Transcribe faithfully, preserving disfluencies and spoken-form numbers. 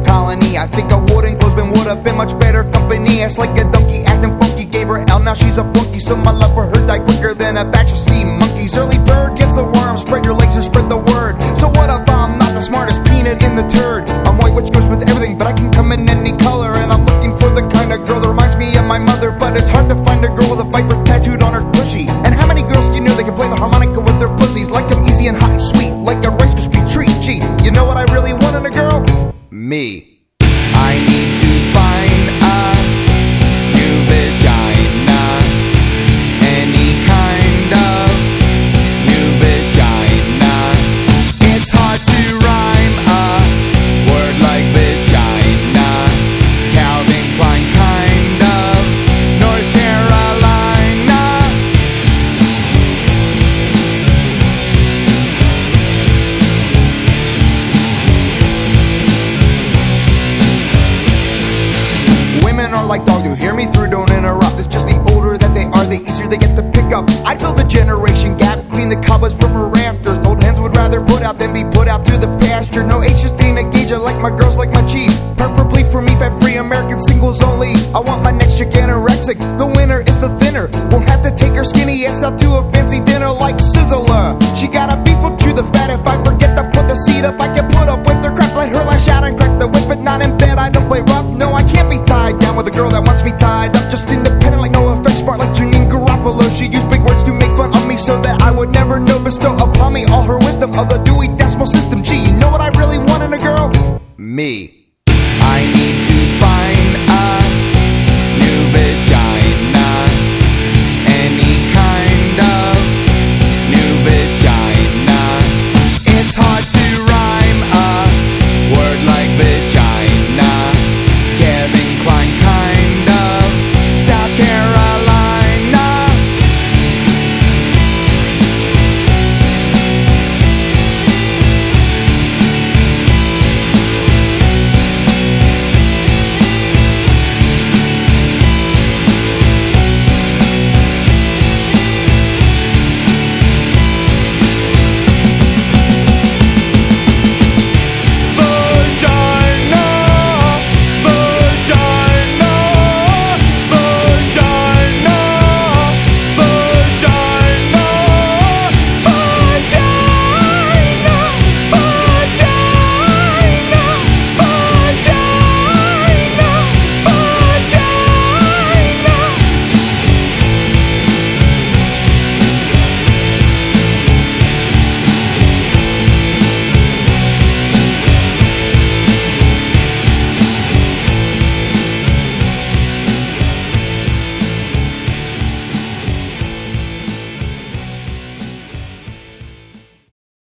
colony. I think I wouldn't clothesman would have been much better company. It's like a donkey acting funky, gave her L, now she's a flunky. So my love for her died quicker than a batch of sea monkeys. Early bird gets the worm, spread your legs and spread the word. So what if I'm not the smartest peanut in the turd? I'm white, which goes with everything, but I can come in any color. And I'm looking for the kind of girl that reminds me of my mother. But it's hard to find a girl with a viper tattooed on her tushy. And how many girls do you know that can play the harmonica with their pussies? Like I'm easy and hot and sweet, like a Rice Krispie treat. Gee, you know what I really want in a girl? Me. I need to find a new vagina, any kind of new vagina. It's hard to rhyme a word like vagina. Calvin Klein kind of North Carolina. Women are like dogs, you hear me through, don't interrupt. It's just the older that they are, the easier they get to pick up. I'd fill the generation gap, clean the cobwebs from her rafters. Old hens would rather put out than be put out to the pasture. No H, just ain't a gauge, I like my girls like my cheese. Preferably for me, fat free, American singles only. I want my next chick anorexic, the winner is the thinner. Won't have to take her skinny ass out to a fancy dinner like Sizzler. She got a beef, will chew the fat. If I forget to put the seat up, I can put up with her crap. Let her lash out and crack the whip, but not in bed, I don't play rough. No, I can't be tied down with a girl that wants me tied up. Just independent like no effects, smart like Janine Garofalo. She used big words to make fun of me so that I would never know, bestow upon me all her wisdom of the Dewey Decimal System. Gee, you know what I really want in a girl? Me. I need to